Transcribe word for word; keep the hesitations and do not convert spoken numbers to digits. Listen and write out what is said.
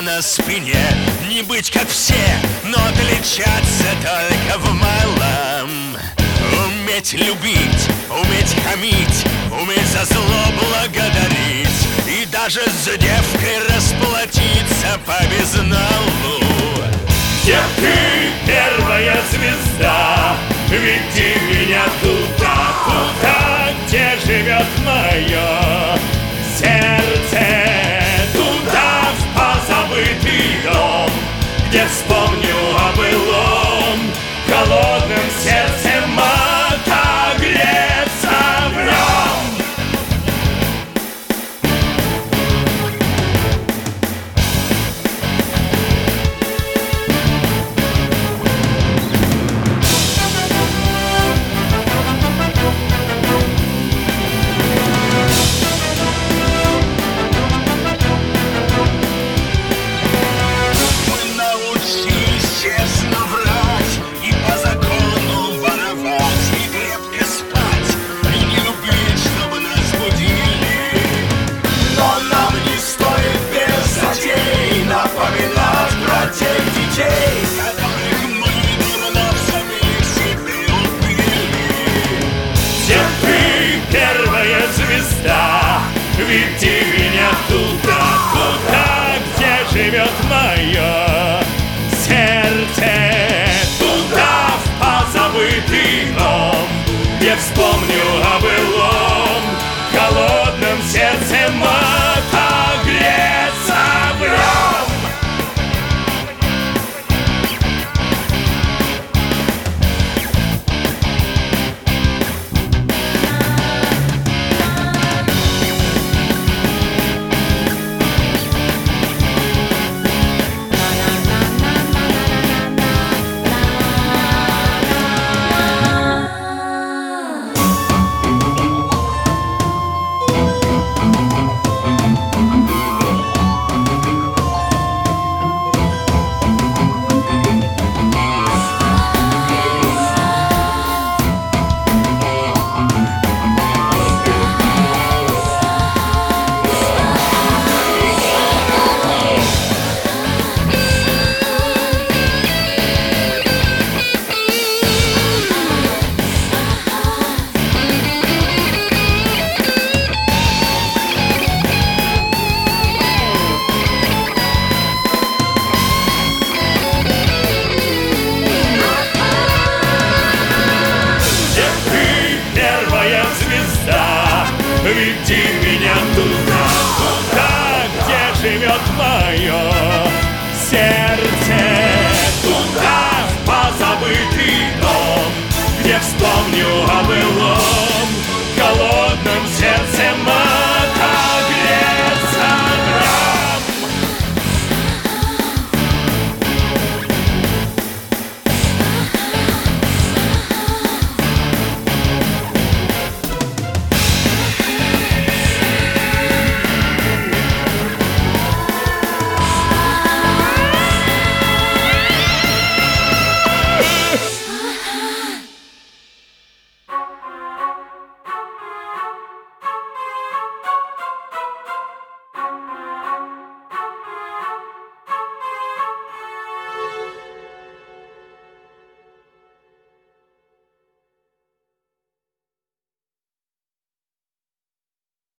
на спине. Не быть как все, но отличаться только в малом. Уметь любить, уметь хамить, уметь за зло благодарить, и даже с девкой расплатиться по безналу. Девки, первая звезда, веди меня туда, туда, где живет мое сердце. Туда, в позабытый дом, где вспомню о былом, холодным сердцем отогреться в нем. Веди меня туда, туда, где живет мое сердце. Туда, в позабытый дом, где вспомню о былом, холодным сердцем отогреться в нем. Веди меня туда, туда, где живет мое